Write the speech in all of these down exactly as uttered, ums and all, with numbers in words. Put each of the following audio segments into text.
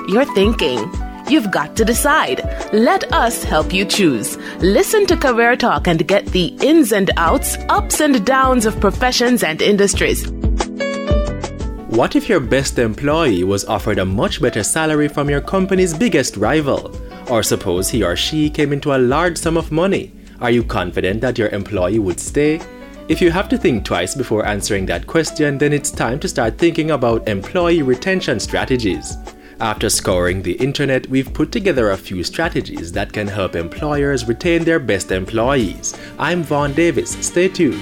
you're thinking. You've got to decide. Let us help you choose. Listen to Career Talk and get the ins and outs, ups and downs of professions and industries. What if your best employee was offered a much better salary from your company's biggest rival? Or suppose he or she came into a large sum of money. Are you confident that your employee would stay? If you have to think twice before answering that question, then it's time to start thinking about employee retention strategies. After scouring the internet, we've put together a few strategies that can help employers retain their best employees. I'm Vaughn Davis. Stay tuned.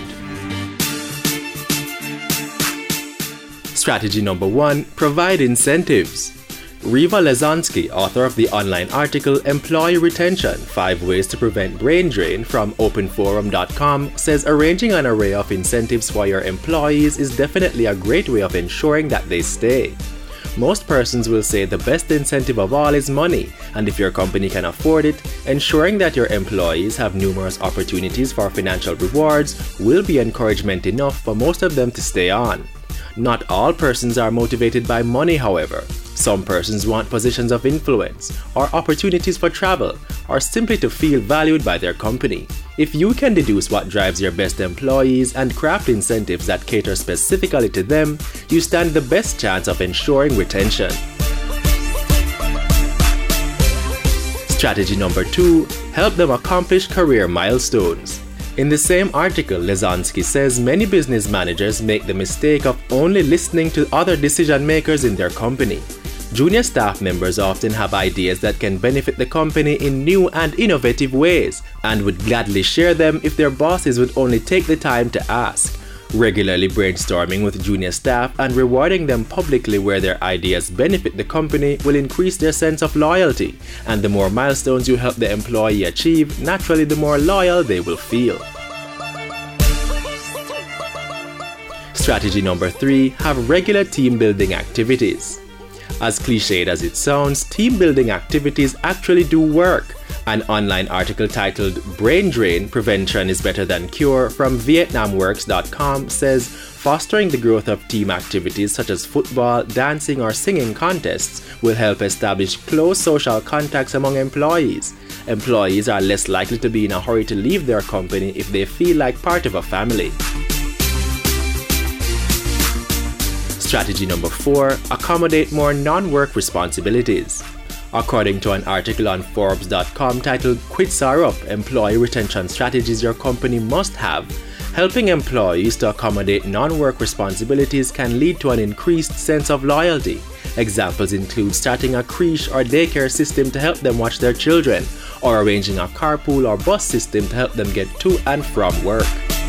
Strategy number one, provide incentives. Riva Lesonsky, author of the online article Employee Retention, Five Ways to Prevent Brain Drain from open forum dot com, says arranging an array of incentives for your employees is definitely a great way of ensuring that they stay. Most persons will say the best incentive of all is money, and if your company can afford it, ensuring that your employees have numerous opportunities for financial rewards will be encouragement enough for most of them to stay on. Not all persons are motivated by money, however. Some persons want positions of influence, or opportunities for travel, or simply to feel valued by their company. If you can deduce what drives your best employees and craft incentives that cater specifically to them, you stand the best chance of ensuring retention. Strategy number two, help them accomplish career milestones. In the same article, Lesonsky says many business managers make the mistake of only listening to other decision makers in their company. Junior staff members often have ideas that can benefit the company in new and innovative ways, and would gladly share them if their bosses would only take the time to ask. Regularly brainstorming with junior staff and rewarding them publicly where their ideas benefit the company will increase their sense of loyalty, and the more milestones you help the employee achieve, naturally the more loyal they will feel. Strategy number three, have regular team building activities. As cliched as it sounds, team building activities actually do work. An online article titled Brain Drain Prevention is Better Than Cure from Vietnam Works dot com says fostering the growth of team activities such as football, dancing, or singing contests will help establish close social contacts among employees. Employees are less likely to be in a hurry to leave their company if they feel like part of a family. Strategy number four, accommodate more non-work responsibilities. According to an article on Forbes dot com titled Quits Are Up, Employee Retention Strategies Your Company Must Have, helping employees to accommodate non-work responsibilities can lead to an increased sense of loyalty. Examples include starting a creche or daycare system to help them watch their children, or arranging a carpool or bus system to help them get to and from work.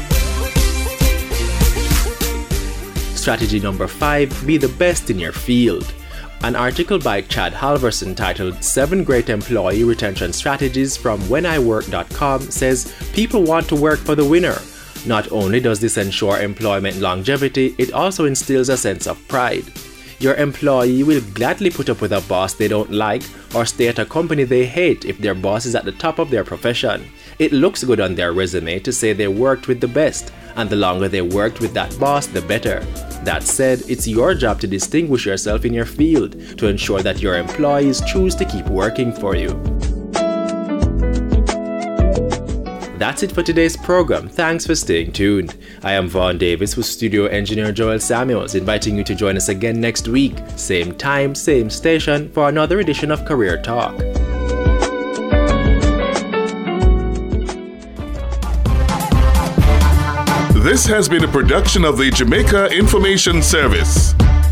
Strategy number five, be the best in your field. An article by Chad Halverson titled Seven Great Employee Retention Strategies from when I work dot com says people want to work for the winner. Not only does this ensure employment longevity, it also instills a sense of pride. Your employee will gladly put up with a boss they don't like or stay at a company they hate if their boss is at the top of their profession. It looks good on their resume to say they worked with the best, and the longer they worked with that boss, the better. That said, it's your job to distinguish yourself in your field to ensure that your employees choose to keep working for you. That's it for today's program. Thanks for staying tuned. I am Vaughn Davis with studio engineer Joel Samuels, inviting you to join us again next week, same time, same station, for another edition of Career Talk. This has been a production of the Jamaica Information Service.